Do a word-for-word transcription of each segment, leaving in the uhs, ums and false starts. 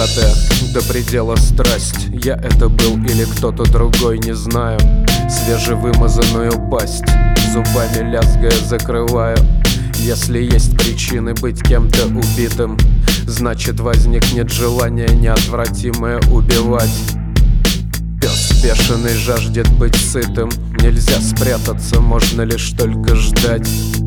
Распятая до предела страсть. Я это был или кто-то другой, не знаю. Свежевымазанную пасть зубами лязгая закрываю. Если есть причины быть кем-то убитым, значит возникнет желание неотвратимое убивать. Пес бешеный жаждет быть сытым. Нельзя спрятаться, можно лишь только ждать.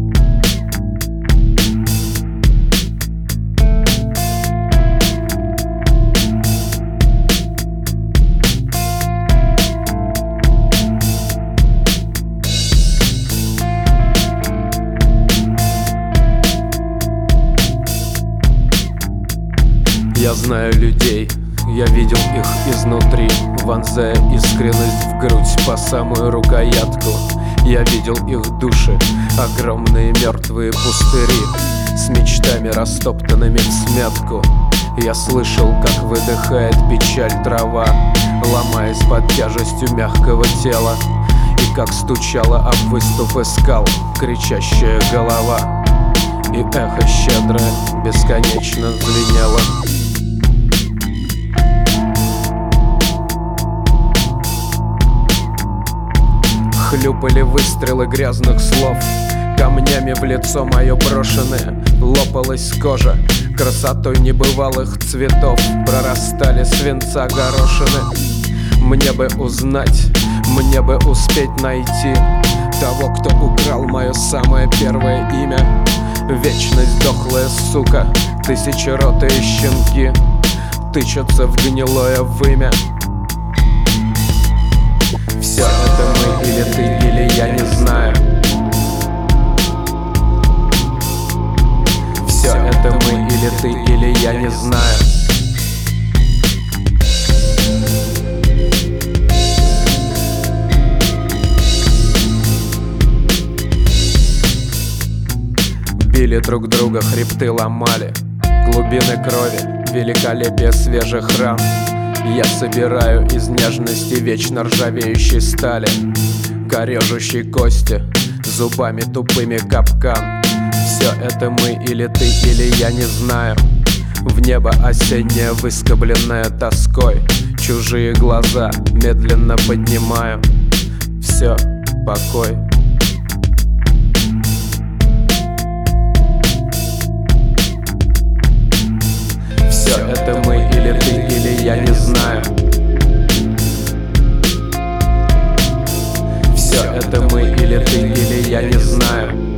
Я знаю людей, я видел их изнутри, вонзая искренность в грудь по самую рукоятку. Я видел их души, огромные мертвые пустыри, с мечтами растоптанными в смятку. Я слышал, как выдыхает печаль трава, ломаясь под тяжестью мягкого тела, и как стучала об выступы скал кричащая голова, и эхо щедрое бесконечно звенело. Хлюпали выстрелы грязных слов, камнями в лицо мое брошенное. Лопалась кожа красотой небывалых цветов, прорастали свинца горошины. Мне бы узнать, мне бы успеть найти того, кто украл мое самое первое имя. Вечность дохлая сука, тысячеротые щенки тычутся в гнилое вымя. Все это мы или ты, или я не знаю. Все это мы или ты, или я не знаю. Били друг друга, хребты ломали, глубины крови, великолепие свежих ран. Я собираю из нежности вечно ржавеющей стали, корежущей кости, зубами тупыми капкан. Все это мы или ты, или я не знаю. В небо осеннее, выскобленное тоской, чужие глаза медленно поднимаю. Все, покой. Все это мы или ты, или я не знаю. Все это мы или ты, или я не знаю.